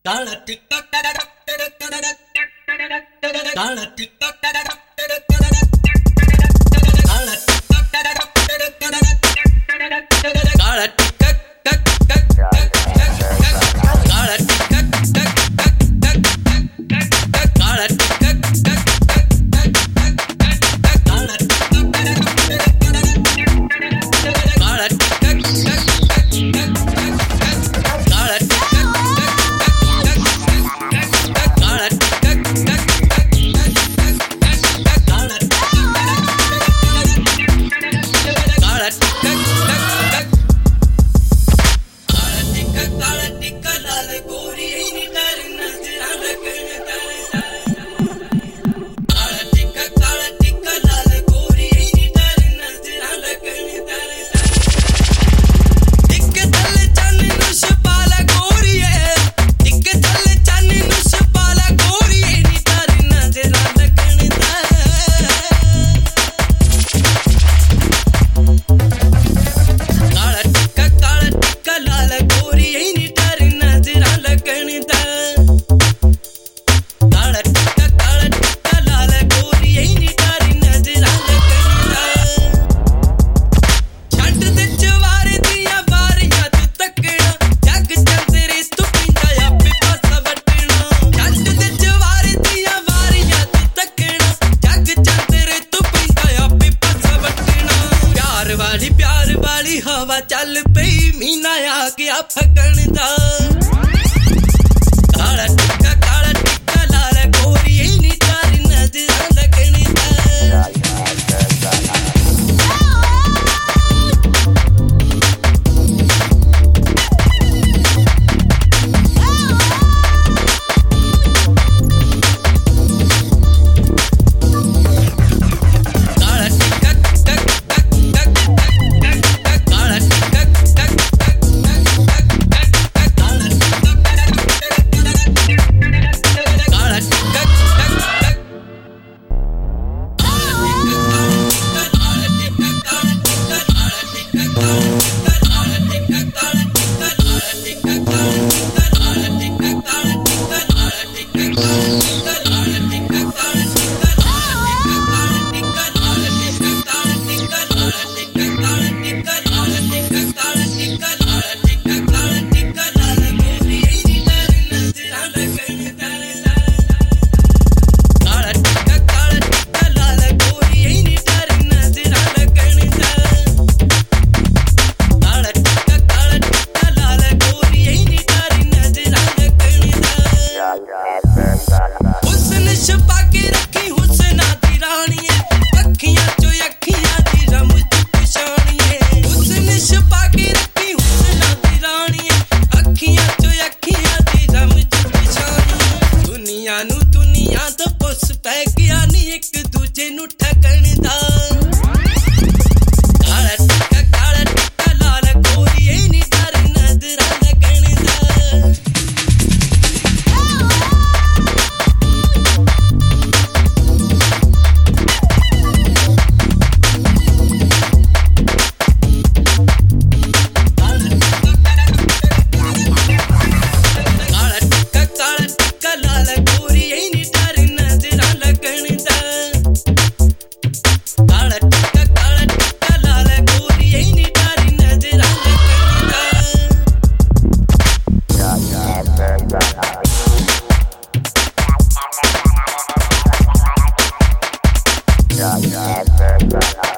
काला टिक्का काला टिक्का प्यार वाली हवा चल पई मीना आ गया फकण दा काला टिक्का लाल गोरी नी तारी नजर लगण दुनिया तो पुस पै गया नी एक दूजे नू ठकण दा काला टिक्का लाल गोरी नी तारी नजर लगण दा काला टिक्का लाल गोरी नी तारी नजर लगण दा काला टिक्का लाल गोरी नी तारी नजर लगण दा